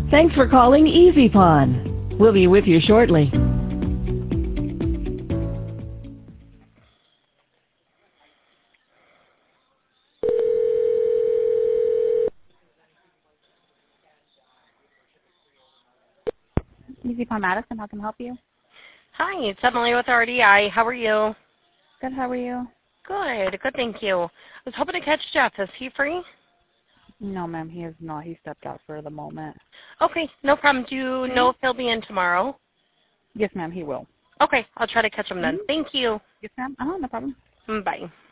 Thanks for calling Easy Pond. We'll be with you shortly. Easy Pond Madison, how can I help you? Hi, it's Emily with RDI. How are you? Good, how are you? Good, thank you. I was hoping to catch Jeff. Is he free? No, ma'am, he is not. He stepped out for the moment. Okay, no problem. Do you know if he'll be in tomorrow? Yes, ma'am, he will. Okay, I'll try to catch him then. Thank you. Yes, ma'am. No problem. Bye.